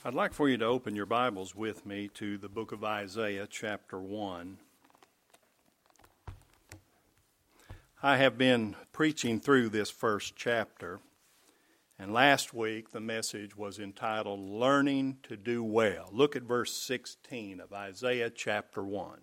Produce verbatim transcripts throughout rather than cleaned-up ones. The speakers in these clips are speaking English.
I'd like for you to open your Bibles with me to the book of Isaiah, chapter one. I have been preaching through this first chapter, and last week the message was entitled, Learning to Do Well. Look at verse sixteen of Isaiah chapter one.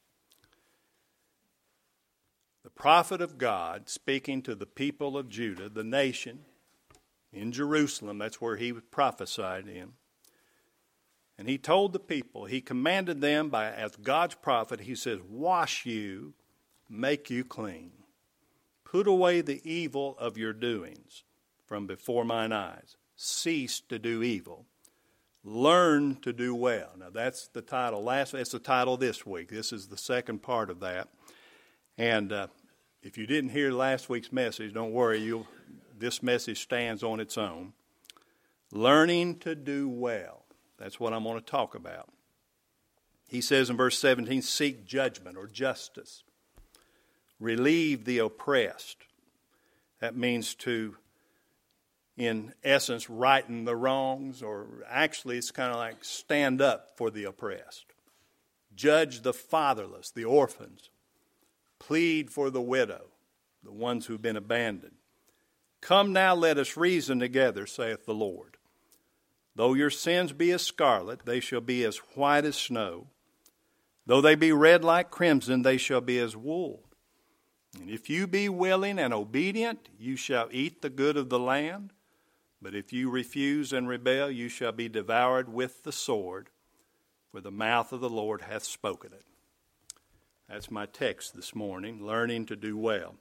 The prophet of God speaking to the people of Judah, the nation, in Jerusalem, that's where he was prophesied in. And he told the people, he commanded them by as God's prophet, he says, wash you, make you clean. Put away the evil of your doings from before mine eyes. Cease to do evil. Learn to do well. Now that's the title. Last, that's the title this week. This is the second part of that. And uh, if you didn't hear last week's message, don't worry. You'll, this message stands on its own. Learning to do well. That's what I'm going to talk about. He says in verse seventeen, seek judgment or justice. Relieve the oppressed. That means to, in essence, righten the wrongs, or actually it's kind of like stand up for the oppressed. Judge the fatherless, the orphans. Plead for the widow, the ones who've been abandoned. Come now, let us reason together, saith the Lord. Though your sins be as scarlet, they shall be as white as snow. Though they be red like crimson, they shall be as wool. And if you be willing and obedient, you shall eat the good of the land. But if you refuse and rebel, you shall be devoured with the sword, for the mouth of the Lord hath spoken it. That's my text this morning, learning to do well.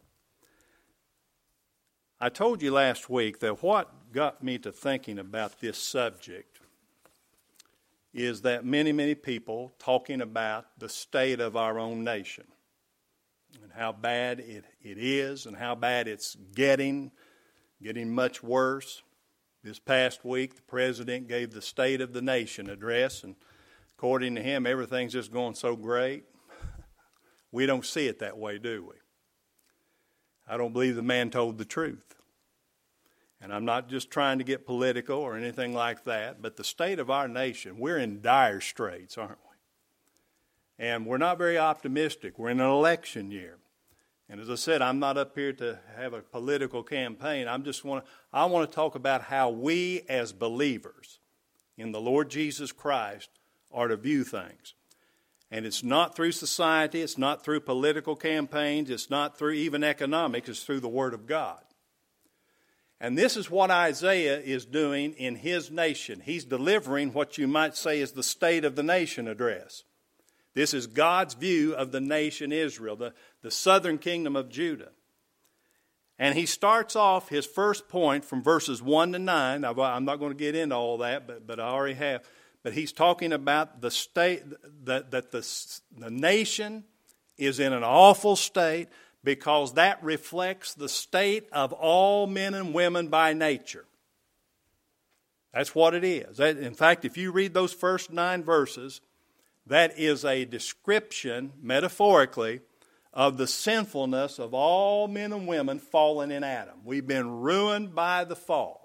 I told you last week that what got me to thinking about this subject is that many, many people talking about the state of our own nation and how bad it, it is and how bad it's getting, getting much worse. This past week, the president gave the State of the Nation address, and according to him, everything's just going so great. We don't see it that way, do we? I don't believe the man told the truth. And I'm not just trying to get political or anything like that, but the state of our nation, we're in dire straits, aren't we? And we're not very optimistic. We're in an election year. And as I said, I'm not up here to have a political campaign. I'm just want to, I want to talk about how we as believers in the Lord Jesus Christ are to view things. And it's not through society, it's not through political campaigns, it's not through even economics, it's through the Word of God. And this is what Isaiah is doing in his nation. He's delivering what you might say is the State of the Nation address. This is God's view of the nation Israel, the, the southern kingdom of Judah. And he starts off his first point from verses one to nine. Now, I'm not going to get into all that, but, but I already have. But he's talking about the state, that, that the, the nation is in an awful state because that reflects the state of all men and women by nature. That's what it is. That, in fact, if you read those first nine verses, that is a description, metaphorically, of the sinfulness of all men and women fallen in Adam. We've been ruined by the fall.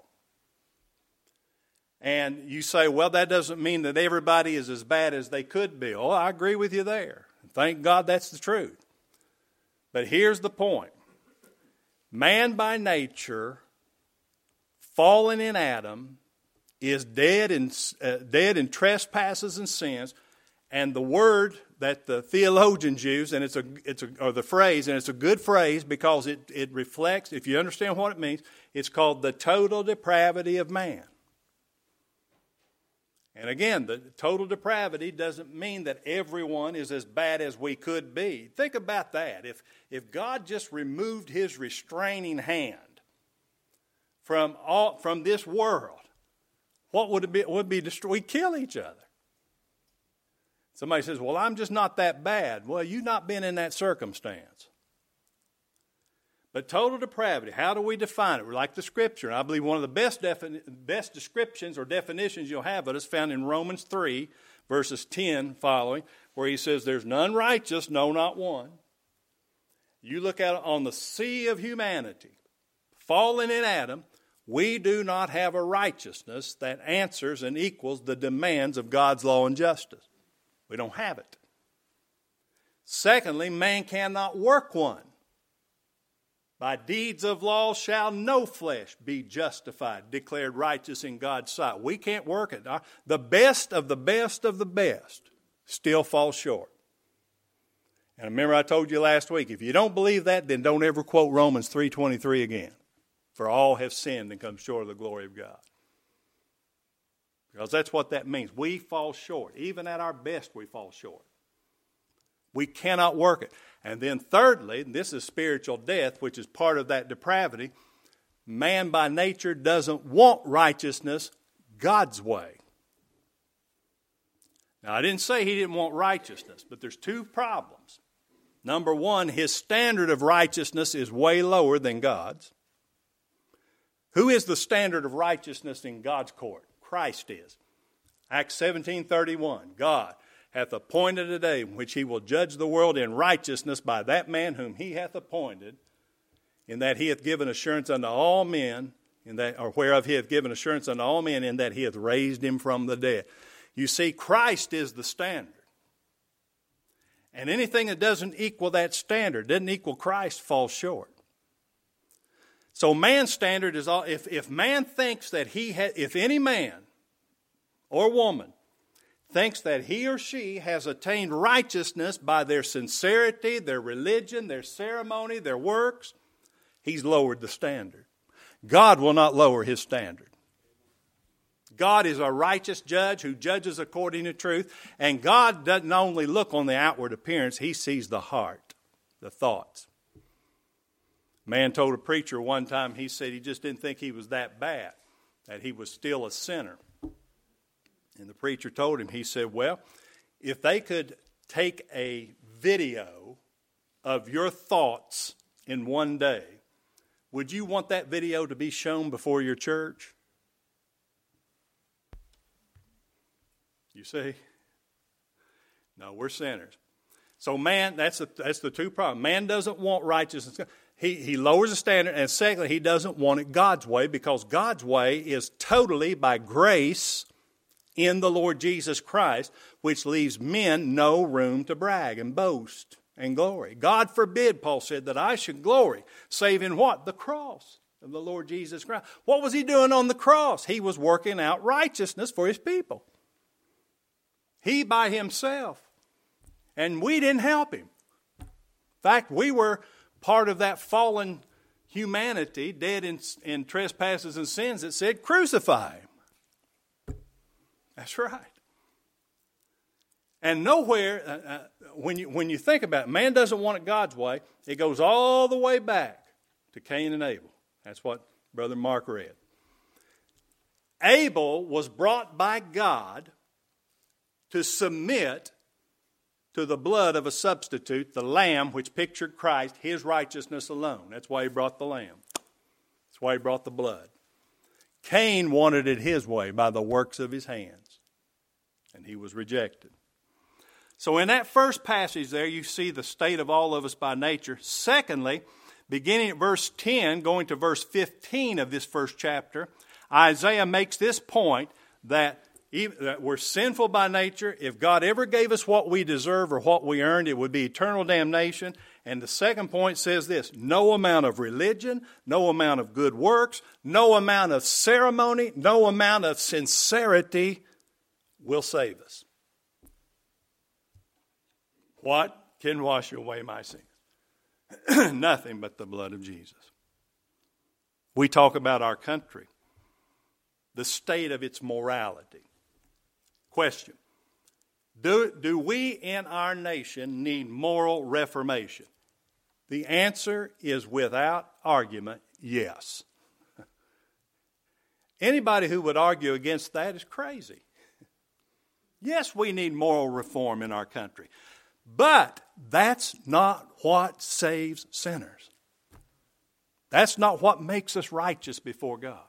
And you say, well, that doesn't mean that everybody is as bad as they could be. Oh, I agree with you there. Thank God that's the truth. But here's the point. Man by nature, fallen in Adam, is dead in, uh, dead in trespasses and sins. And the word that the theologians use, and it's a, it's a, or the phrase, and it's a good phrase because it, it reflects, if you understand what it means, it's called the total depravity of man. And again, the total depravity doesn't mean that everyone is as bad as we could be. Think about that. If, if God just removed his restraining hand from, all, from this world, what would it be? Would be destroyed? We'd kill each other. Somebody says, well, I'm just not that bad. Well, you've not been in that circumstance. But total depravity, how do we define it? We're like the Scripture. And I believe one of the best defini- best descriptions or definitions you'll have of it is found in Romans three, verses ten following, where he says, there's none righteous, no, not one. You look out on the sea of humanity, fallen in Adam, We do not have a righteousness that answers and equals the demands of God's law and justice. We don't have it. Secondly, man cannot work one. By deeds of law shall no flesh be justified, declared righteous in God's sight. We can't work it. The best of the best of the best still falls short. And remember I told you last week, if you don't believe that, then don't ever quote Romans three twenty-three again. For all have sinned and come short of the glory of God. Because that's what that means. We fall short. Even at our best, we fall short. We cannot work it. And then thirdly, this is spiritual death, which is part of that depravity. Man by nature doesn't want righteousness God's way. Now, I didn't say he didn't want righteousness, but there's two problems. Number one, his standard of righteousness is way lower than God's. Who is the standard of righteousness in God's court? Christ is. Acts seventeen thirty-one, God hath appointed a day in which he will judge the world in righteousness by that man whom he hath appointed, in that he hath given assurance unto all men, in that, or whereof he hath given assurance unto all men, in that he hath raised him from the dead. You see, Christ is the standard. And anything that doesn't equal that standard, doesn't equal Christ, falls short. So man's standard is all, if, if man thinks that he has, if any man or woman thinks that he or she has attained righteousness by their sincerity, their religion, their ceremony, their works, he's lowered the standard. God will not lower his standard. God is a righteous judge who judges according to truth, and God doesn't only look on the outward appearance, he sees the heart, the thoughts. Man told a preacher one time, he said he just didn't think he was that bad, that he was still a sinner. And the preacher told him, he said, well, if they could take a video of your thoughts in one day, would you want that video to be shown before your church? You see? No, we're sinners. So man, that's the, that's the two problems. Man doesn't want righteousness. He, he lowers the standard, and secondly, he doesn't want it God's way, because God's way is totally by grace in the Lord Jesus Christ, which leaves men no room to brag and boast and glory. God forbid, Paul said, that I should glory, save in what? The cross of the Lord Jesus Christ. What was he doing on the cross? He was working out righteousness for his people. He by himself. And we didn't help him. In fact, we were part of that fallen humanity, dead in, in trespasses and sins, that said, crucify him. That's right. And nowhere, uh, uh, when you when you think about it, man doesn't want it God's way. It goes all the way back to Cain and Abel. That's what Brother Mark read. Abel was brought by God to submit to the blood of a substitute, the lamb, which pictured Christ, his righteousness alone. That's why he brought the lamb. That's why he brought the blood. Cain wanted it his way by the works of his hands, and he was rejected. So in that first passage there, you see the state of all of us by nature. Secondly, beginning at verse ten, going to verse fifteen of this first chapter, Isaiah makes this point that Even, that we're sinful by nature. If God ever gave us what we deserve or what we earned, it would be eternal damnation. And the second point says this: no amount of religion, no amount of good works, no amount of ceremony, no amount of sincerity will save us. What can wash away my sins? Nothing but the blood of Jesus. We talk about our country, the state of its morality. Question: Do, do we in our nation need moral reformation? The answer is without argument, yes. Anybody who would argue against that is crazy. Yes, we need moral reform in our country. But that's not what saves sinners. That's not what makes us righteous before God.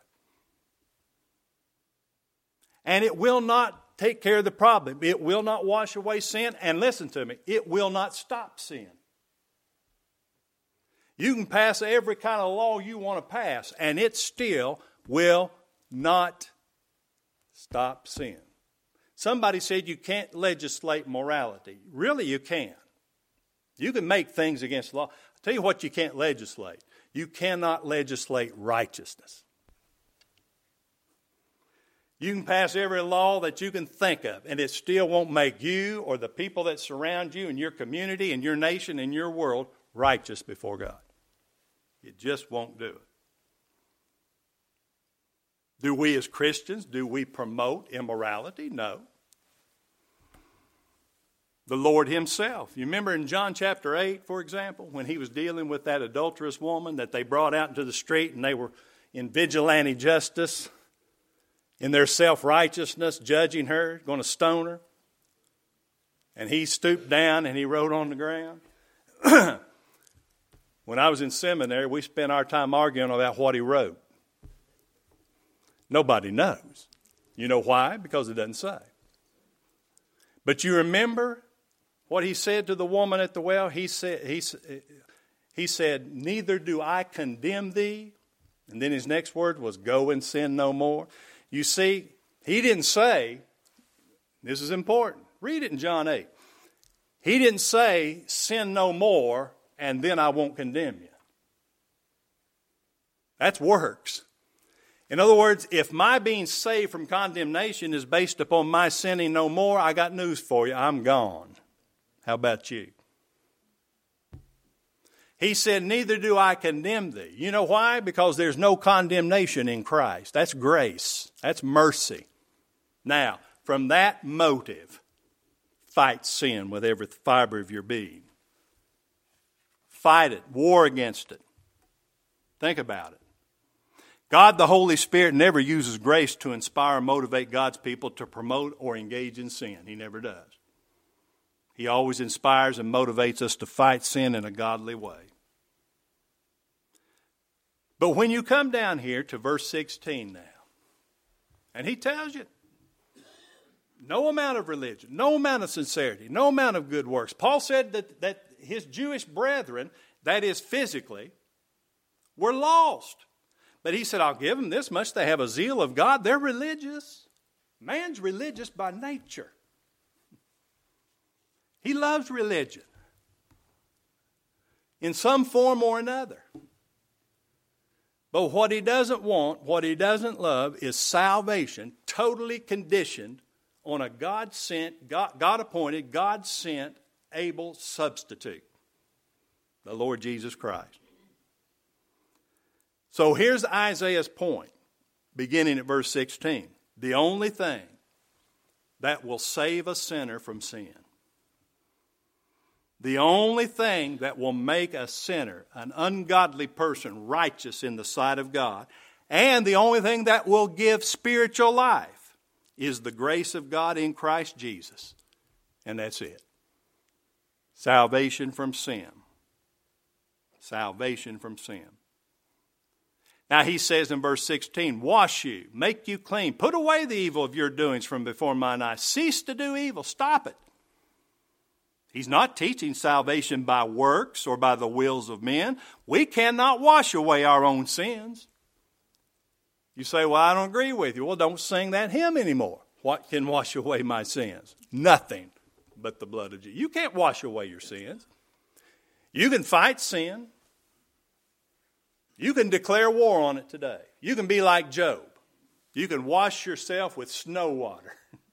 And it will not take care of the problem. It will not wash away sin. And listen to me, it will not stop sin. You can pass every kind of law you want to pass, and it still will not stop sin. Somebody said you can't legislate morality. Really, you can. You can make things against the law. I'll tell you what you can't legislate. You cannot legislate righteousness. You can pass every law that you can think of, and it still won't make you or the people that surround you and your community and your nation and your world righteous before God. It just won't do it. Do we as Christians, do we promote immorality? No. The Lord himself. You remember in John chapter eight, for example, when he was dealing with that adulterous woman that they brought out into the street and they were in vigilante justice, in their self-righteousness, judging her, going to stone her. And he stooped down and he wrote on the ground. When I was in seminary, we spent our time arguing about what he wrote. Nobody knows. You know why? Because it doesn't say. But you remember what he said to the woman at the well? He said, he, he said, neither do I condemn thee. And then his next word was, go and sin no more. You see, he didn't say, this is important. Read it in John eight. He didn't say, sin no more, and then I won't condemn you. That's works. In other words, if my being saved from condemnation is based upon my sinning no more, I got news for you. I'm gone. How about you? He said, neither do I condemn thee. You know why? Because there's no condemnation in Christ. That's grace. That's mercy. Now, from that motive, fight sin with every fiber of your being. Fight it. War against it. Think about it. God, the Holy Spirit, never uses grace to inspire or motivate God's people to promote or engage in sin. He never does. He always inspires and motivates us to fight sin in a godly way. But when you come down here to verse sixteen now, and he tells you, no amount of religion, no amount of sincerity, no amount of good works. Paul said that, that his Jewish brethren, that is physically, were lost. But he said, I'll give them this much. They have a zeal of God. They're religious. Man's religious by nature. He loves religion in some form or another. But what he doesn't want, what he doesn't love is salvation totally conditioned on a God-sent, God, God-appointed, God-sent, able substitute, the Lord Jesus Christ. So here's Isaiah's point, beginning at verse sixteen. The only thing that will save a sinner from sin, the only thing that will make a sinner, an ungodly person, righteous in the sight of God, and the only thing that will give spiritual life is the grace of God in Christ Jesus. And that's it. Salvation from sin. Salvation from sin. Now he says in verse sixteen, wash you, make you clean, put away the evil of your doings from before mine eyes. Cease to do evil, stop it. He's not teaching salvation by works or by the wills of men. We cannot wash away our own sins. You say, well, I don't agree with you. Well, don't sing that hymn anymore. What can wash away my sins? Nothing but the blood of Jesus. You can't wash away your sins. You can fight sin. You can declare war on it today. You can be like Job. You can wash yourself with snow water.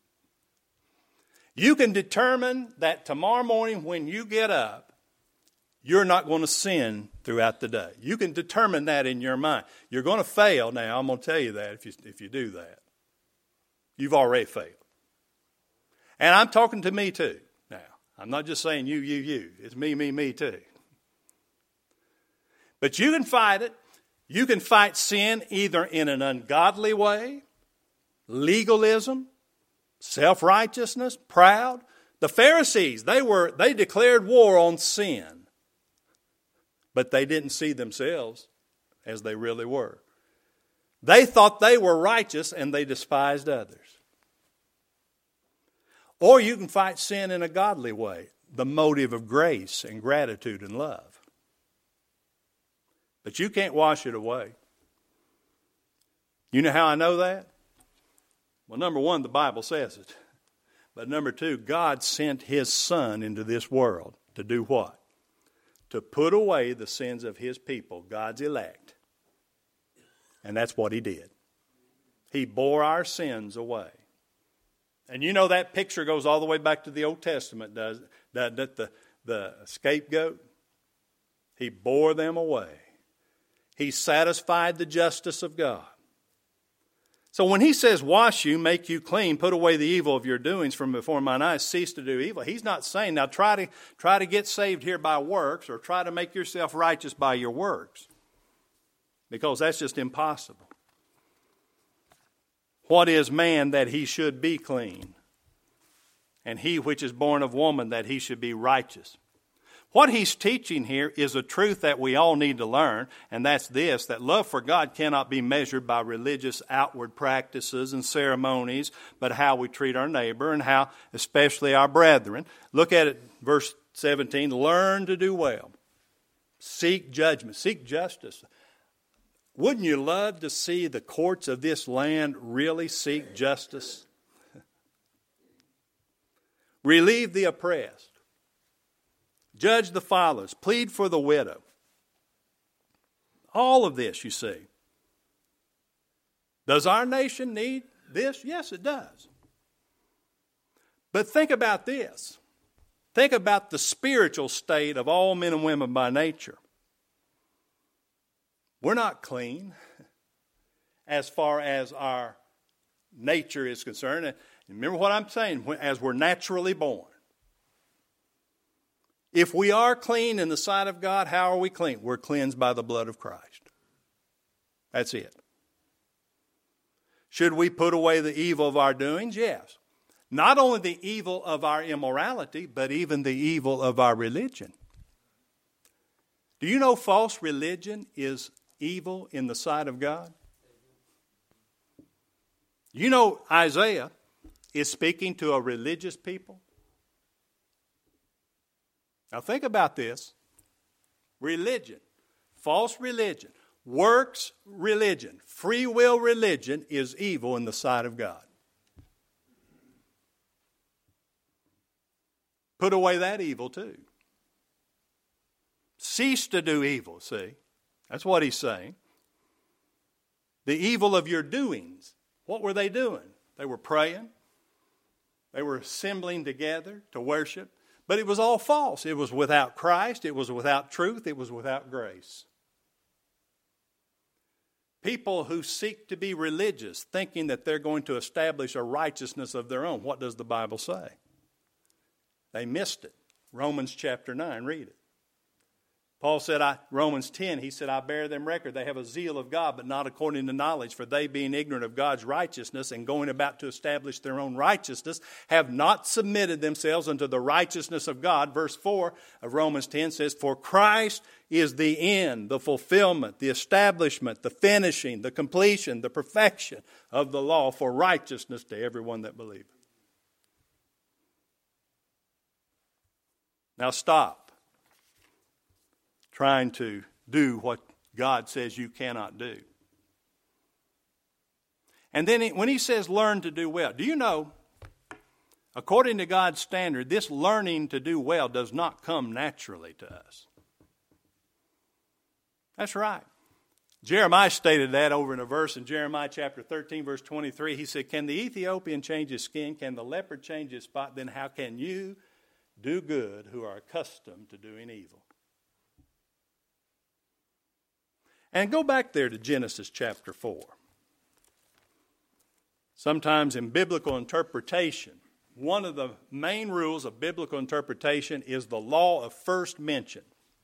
You can determine that tomorrow morning when you get up, you're not going to sin throughout the day. You can determine that in your mind. You're going to fail now. I'm going to tell you that if you, if you do that. You've already failed. And I'm talking to me too now. I'm not just saying you, you, you. It's me, me, me too. But you can fight it. You can fight sin either in an ungodly way, legalism, self-righteousness, proud. The Pharisees, they were they declared war on sin. But they didn't see themselves as they really were. They thought they were righteous and they despised others. Or you can fight sin in a godly way, the motive of grace and gratitude and love. But you can't wash it away. You know how I know that? Well, number one, the Bible says it. But number two, God sent His Son into this world to do what? To put away the sins of His people, God's elect. And that's what He did. He bore our sins away. And you know that picture goes all the way back to the Old Testament, does that the, the scapegoat? He bore them away. He satisfied the justice of God. So when He says, wash you, make you clean, put away the evil of your doings from before mine eyes, cease to do evil, He's not saying, now try to, try to get saved here by works or try to make yourself righteous by your works. Because that's just impossible. What is man that he should be clean? And he which is born of woman that he should be righteous. What He's teaching here is a truth that we all need to learn, and that's this, that love for God cannot be measured by religious outward practices and ceremonies, but how we treat our neighbor and how, especially our brethren. Look at it, verse seventeen, learn to do well. Seek judgment, seek justice. Wouldn't you love to see the courts of this land really seek justice? Relieve the oppressed. Judge the fatherless. Plead for the widow. All of this, you see. Does our nation need this? Yes, it does. But think about this. Think about the spiritual state of all men and women by nature. We're not clean as far as our nature is concerned. And remember what I'm saying, as we're naturally born. If we are clean in the sight of God, how are we clean? We're cleansed by the blood of Christ. That's it. Should we put away the evil of our doings? Yes. Not only the evil of our immorality, but even the evil of our religion. Do you know false religion is evil in the sight of God? You know Isaiah is speaking to a religious people. Now think about this. Religion, false religion, works religion, free will religion is evil in the sight of God. Put away that evil too. Cease to do evil, see? That's what he's saying. The evil of your doings. What were they doing? They were praying. They were assembling together to worship. But it was all false. It was without Christ. It was without truth. It was without grace. People who seek to be religious, thinking that they're going to establish a righteousness of their own. What does the Bible say? They missed it. Romans chapter nine, read it. Paul said, I, Romans ten, he said, I bear them record. They have a zeal of God, but not according to knowledge. For they, being ignorant of God's righteousness and going about to establish their own righteousness, have not submitted themselves unto the righteousness of God. Verse four of Romans ten says, for Christ is the end, the fulfillment, the establishment, the finishing, the completion, the perfection of the law for righteousness to everyone that believeth. Now stop trying to do what God says you cannot do. And then when he says learn to do well, do you know, according to God's standard, this learning to do well does not come naturally to us. That's right. Jeremiah stated that over in a verse in Jeremiah chapter thirteen, verse twenty-three. He said, can the Ethiopian change his skin? Can the leopard change his spot? Then how can you do good who are accustomed to doing evil? And go back there to Genesis chapter four. Sometimes in biblical interpretation, one of the main rules of biblical interpretation is the law of first mention.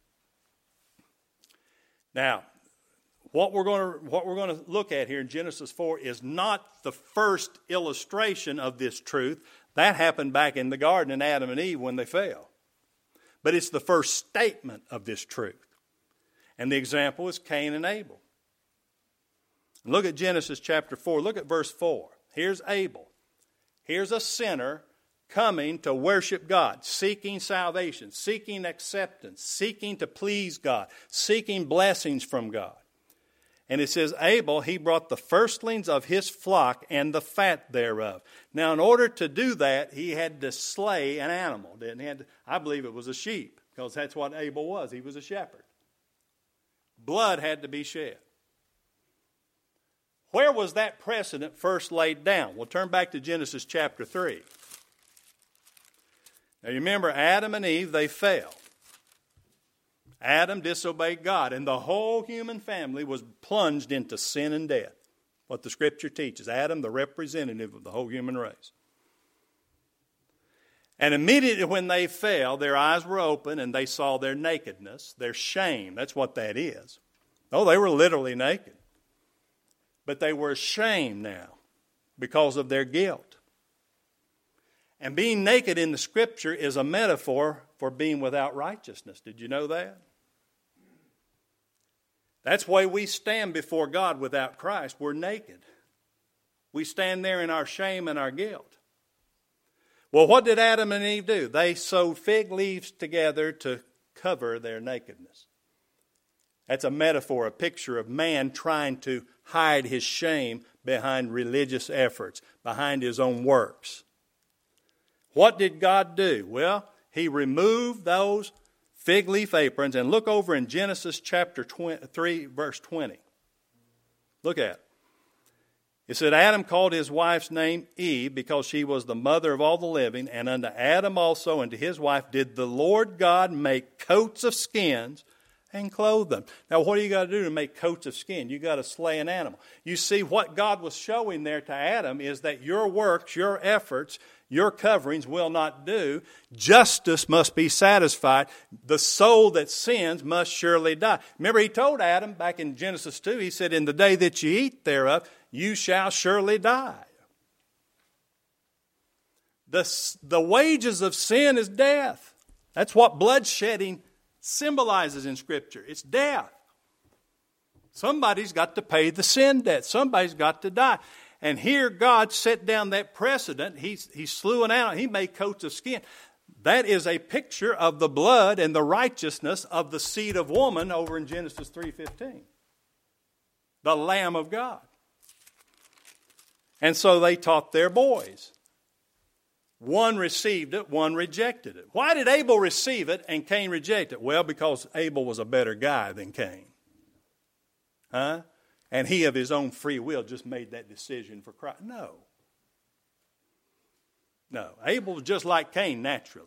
Now, what we're going to what we're going to look at here in Genesis four is not the first illustration of this truth. That happened back in the garden in Adam and Eve when they fell. But it's the first statement of this truth. And the example is Cain and Abel. Look at Genesis chapter four. Look at verse four. Here's Abel. Here's a sinner coming to worship God, seeking salvation, seeking acceptance, seeking to please God, seeking blessings from God. And it says, Abel, he brought the firstlings of his flock and the fat thereof. Now, in order to do that, he had to slay an animal, didn't he? Had to, I believe it was a sheep, because that's what Abel was. He was a shepherd. Blood had to be shed. Where was that precedent first laid down? We'll turn back to Genesis chapter three. Now, you remember Adam and Eve, they fell. Adam disobeyed God, and the whole human family was plunged into sin and death. What the Scripture teaches. Adam, the representative of the whole human race. And immediately when they fell, their eyes were open and they saw their nakedness, their shame. That's what that is. Oh, they were literally naked. But they were ashamed now because of their guilt. And being naked in the Scripture is a metaphor for being without righteousness. Did you know that? That's why we stand before God without Christ. We're naked. We stand there in our shame and our guilt. Well, what did Adam and Eve do? They sewed fig leaves together to cover their nakedness. That's a metaphor, a picture of man trying to hide his shame behind religious efforts, behind his own works. What did God do? Well, He removed those fig leaf aprons, and look over in Genesis chapter three, verse twenty. Look at it. It said, Adam called his wife's name Eve, because she was the mother of all the living, and unto Adam also and to his wife did the Lord God make coats of skins and clothe them. Now, what do you got to do to make coats of skin? You got to slay an animal. You see, what God was showing there to Adam is that your works, your efforts, your coverings will not do. Justice must be satisfied. The soul that sins must surely die. Remember, He told Adam back in Genesis two, He said, in the day that you eat thereof, you shall surely die. The, the wages of sin is death. That's what bloodshedding symbolizes in Scripture. It's death. Somebody's got to pay the sin debt. Somebody's got to die. And here God set down that precedent. He, he slew an animal. He made coats of skin. That is a picture of the blood and the righteousness of the seed of woman over in Genesis three fifteen. The Lamb of God. And so they taught their boys. One received it, one rejected it. Why did Abel receive it and Cain reject it? Well, because Abel was a better guy than Cain. Huh? And he of his own free will just made that decision for Christ. No. No. Abel was just like Cain naturally.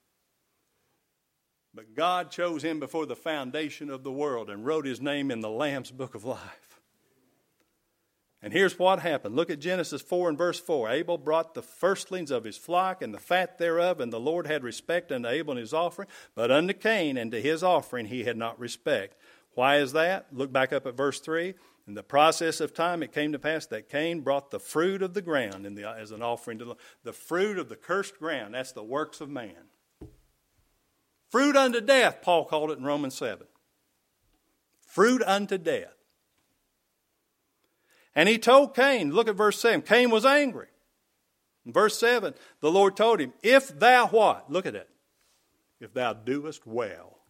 But God chose him before the foundation of the world and wrote his name in the Lamb's book of life. And here's what happened. Look at Genesis four and verse four. Abel brought the firstlings of his flock and the fat thereof, and the Lord had respect unto Abel and his offering, but unto Cain and to his offering he had not respect. Why is that? Look back up at verse three. In the process of time it came to pass that Cain brought the fruit of the ground in the, as an offering to the Lord. The fruit of the cursed ground, that's the works of man. Fruit unto death, Paul called it in Romans seven. Fruit unto death. And he told Cain, look at verse seven, Cain was angry. In verse seven, the Lord told him, if thou what? Look at it. If thou doest well,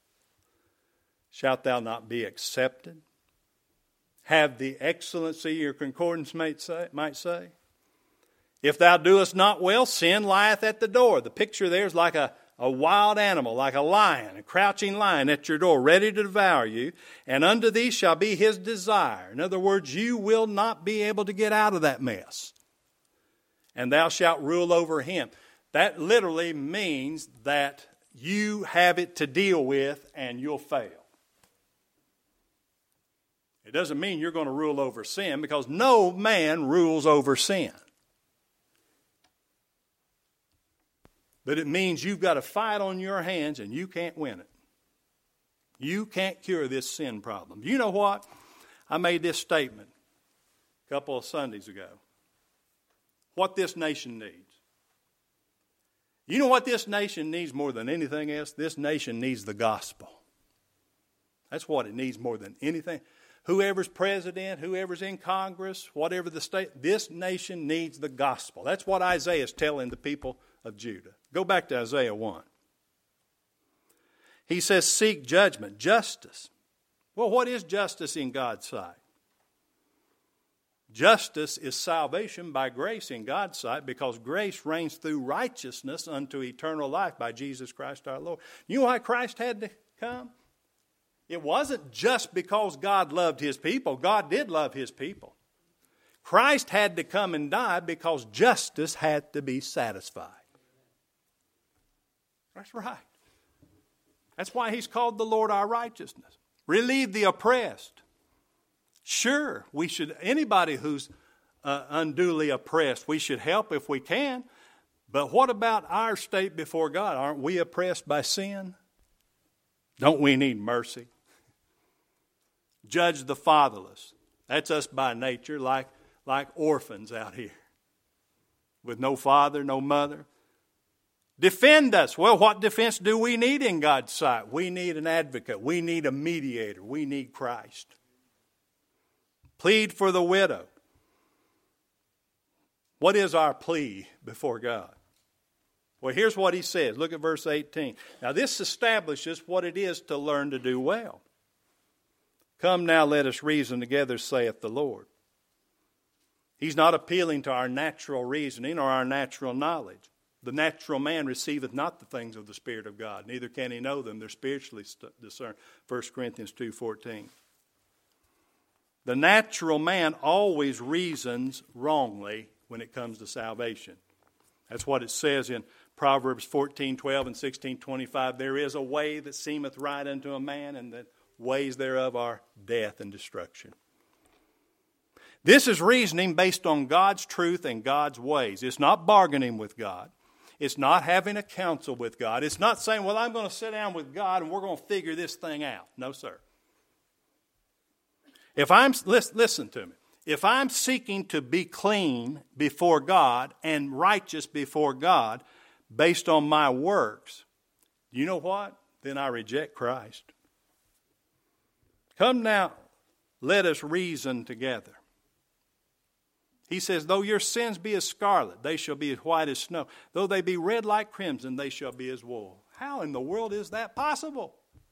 shalt thou not be accepted? Have the excellency, your concordance might say, might say. If thou doest not well, sin lieth at the door. The picture there is like a, a wild animal, like a lion, a crouching lion at your door, ready to devour you. And unto thee shall be his desire. In other words, you will not be able to get out of that mess. And thou shalt rule over him. That literally means that you have it to deal with and you'll fail. It doesn't mean you're going to rule over sin, because no man rules over sin. But it means you've got a fight on your hands and you can't win it. You can't cure this sin problem. You know what? I made this statement a couple of Sundays ago. What this nation needs. You know what this nation needs more than anything else? This nation needs the gospel. That's what it needs more than anything. Whoever's president, whoever's in Congress, whatever the state, this nation needs the gospel. That's what Isaiah is telling the people of Judah. Go back to Isaiah one. He says, seek judgment, justice. Well, what is justice in God's sight? Justice is salvation by grace in God's sight, because grace reigns through righteousness unto eternal life by Jesus Christ our Lord. You know why Christ had to come? It wasn't just because God loved his people. God did love his people. Christ had to come and die because justice had to be satisfied. That's right. That's why he's called the Lord our righteousness. Relieve the oppressed. Sure, we should, anybody who's uh, unduly oppressed, we should help if we can. But what about our state before God? Aren't we oppressed by sin? Don't we need mercy? Judge the fatherless. That's us by nature, like, like orphans out here with no father, no mother. Defend us. Well, what defense do we need in God's sight? We need an advocate. We need a mediator. We need Christ. Plead for the widow. What is our plea before God? Well, here's what he says. Look at verse eighteen. Now, this establishes what it is to learn to do well. Come now, let us reason together, saith the Lord. He's not appealing to our natural reasoning or our natural knowledge. The natural man receiveth not the things of the Spirit of God, neither can he know them. They're spiritually discerned. First Corinthians two fourteen. The natural man always reasons wrongly when it comes to salvation. That's what it says in Proverbs fourteen twelve and sixteen twenty-five. There is a way that seemeth right unto a man, and the ways thereof are death and destruction. This is reasoning based on God's truth and God's ways. It's not bargaining with God. It's not having a counsel with God. It's not saying, well, I'm going to sit down with God and we're going to figure this thing out. No, sir. If I'm, listen to me. If I'm seeking to be clean before God and righteous before God based on my works, you know what? Then I reject Christ. Come now, let us reason together. He says, though your sins be as scarlet, they shall be as white as snow. Though they be red like crimson, they shall be as wool. How in the world is that possible?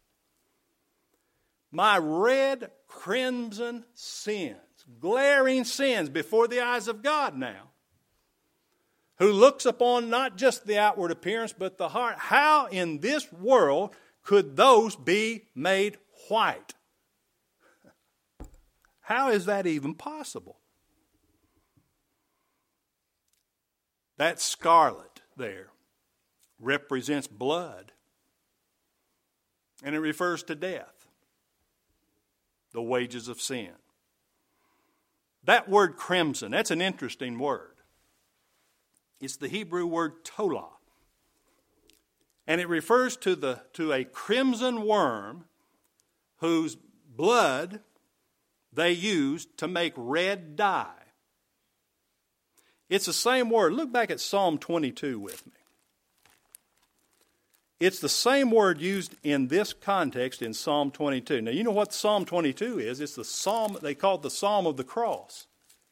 My red crimson sins, glaring sins before the eyes of God now, who looks upon not just the outward appearance, but the heart. How in this world could those be made white? How is that even possible? That scarlet there represents blood, and it refers to death, the wages of sin. That word crimson, that's an interesting word. It's the Hebrew word tolah, and it refers to the to a crimson worm whose blood they used to make red dye. It's the same word. Look back at Psalm twenty-two with me. It's the same word used in this context in Psalm twenty-two. Now, you know what Psalm twenty-two is? It's the psalm, they call it the Psalm of the Cross.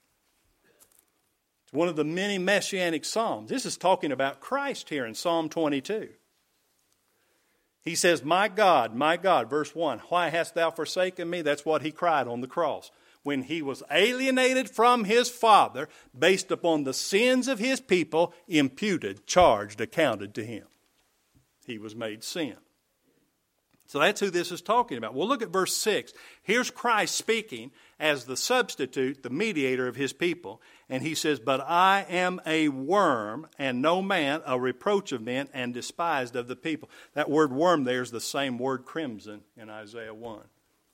It's one of the many messianic psalms. This is talking about Christ here in Psalm twenty-two. He says, my God, my God, verse one, why hast thou forsaken me? That's what he cried on the cross. When he was alienated from his Father based upon the sins of his people, imputed, charged, accounted to him. He was made sin. So that's who this is talking about. Well, look at verse six. Here's Christ speaking as the substitute, the mediator of his people. And he says, but I am a worm and no man, a reproach of men and despised of the people. That word worm there is the same word crimson in Isaiah one.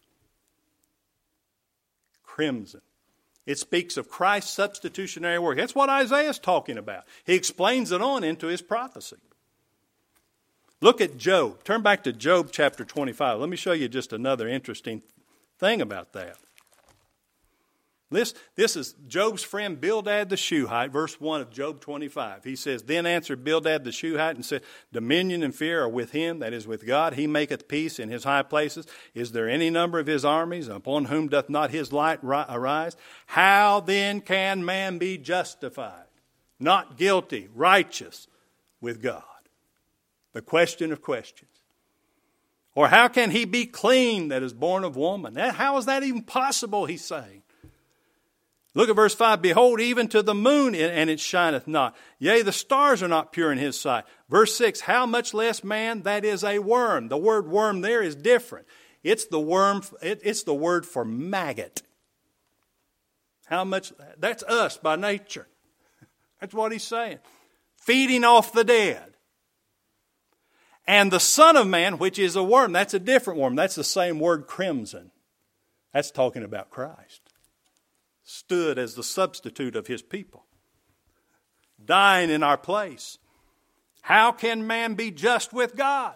Crimson. It speaks of Christ's substitutionary work. That's what Isaiah is talking about. He explains it on into his prophecy. Look at Job. Turn back to Job chapter twenty-five. Let me show you just another interesting thing about that. This, this is Job's friend Bildad the Shuhite, verse one of Job twenty-five. He says, then answered Bildad the Shuhite and said, dominion and fear are with him, that is with God. He maketh peace in his high places. Is there any number of his armies? Upon whom doth not his light arise? How then can man be justified? Not guilty, righteous with God. The question of questions. Or how can he be clean that is born of woman? How is that even possible, he's saying? Look at verse five. Behold, even to the moon, and it shineth not. Yea, the stars are not pure in his sight. Verse six. How much less man that is a worm? The word worm there is different. It's the worm. It's the word for maggot. How much? That's us by nature. That's what he's saying. Feeding off the dead. And the Son of Man, which is a worm. That's a different worm. That's the same word, crimson. That's talking about Christ. Stood as the substitute of his people, dying in our place. How can man be just with God?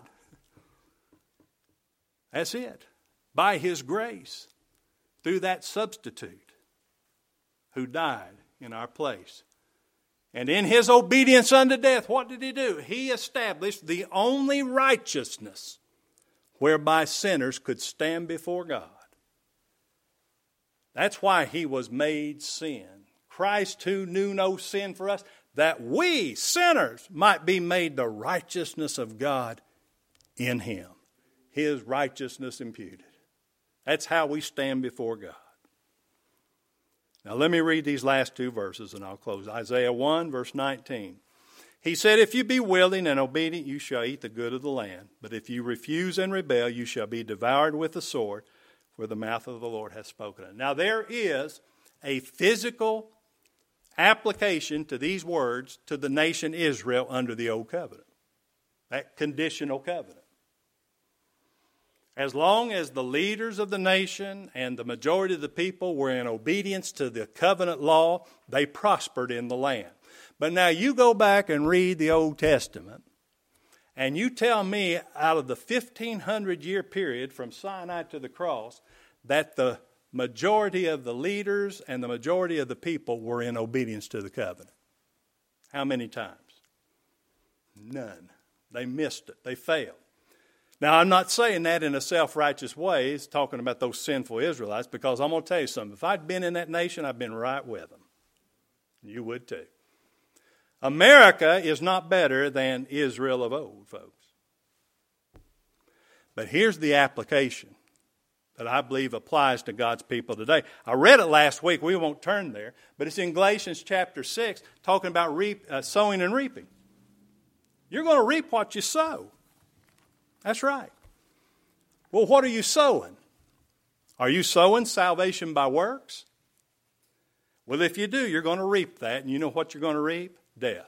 That's it. By his grace, through that substitute who died in our place. And in his obedience unto death, what did he do? He established the only righteousness whereby sinners could stand before God. That's why he was made sin. Christ who knew no sin for us, that we, sinners, might be made the righteousness of God in him. His righteousness imputed. That's how we stand before God. Now let me read these last two verses and I'll close. Isaiah one, verse nineteen. He said, if you be willing and obedient, you shall eat the good of the land. But if you refuse and rebel, you shall be devoured with the sword. For the mouth of the Lord hath spoken it. Now there is a physical application to these words to the nation Israel under the old covenant. That conditional covenant. As long as the leaders of the nation and the majority of the people were in obedience to the covenant law, they prospered in the land. But now you go back and read the Old Testament, and you tell me out of the fifteen hundred year period from Sinai to the cross that the majority of the leaders and the majority of the people were in obedience to the covenant. How many times? None. They missed it. They failed. Now, I'm not saying that in a self-righteous way. It's talking about those sinful Israelites, because I'm going to tell you something. If I'd been in that nation, I'd been right with them. You would too. America is not better than Israel of old, folks. But here's the application that I believe applies to God's people today. I read it last week. We won't turn there. But it's in Galatians chapter six, talking about reap, uh, sowing and reaping. You're going to reap what you sow. That's right. Well, what are you sowing? Are you sowing salvation by works? Well, if you do, you're going to reap that. And you know what you're going to reap? Death.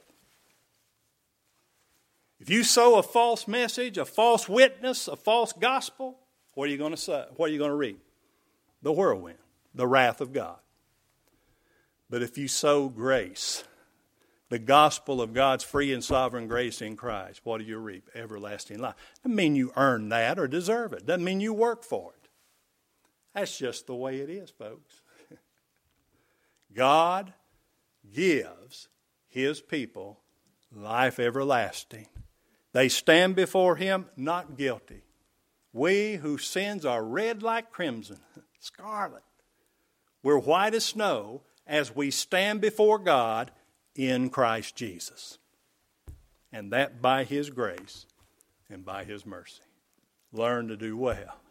If you sow a false message, a false witness, a false gospel, what are you going to sow? What are you going to reap? The whirlwind, the wrath of God. But if you sow grace, the gospel of God's free and sovereign grace in Christ, what do you reap? Everlasting life. Doesn't mean you earn that or deserve it. Doesn't mean you work for it. That's just the way it is, folks. God gives his people life everlasting. They stand before him not guilty. We whose sins are red like crimson, scarlet, we're white as snow as we stand before God in Christ Jesus. And that by his grace and by his mercy. Learn to do well.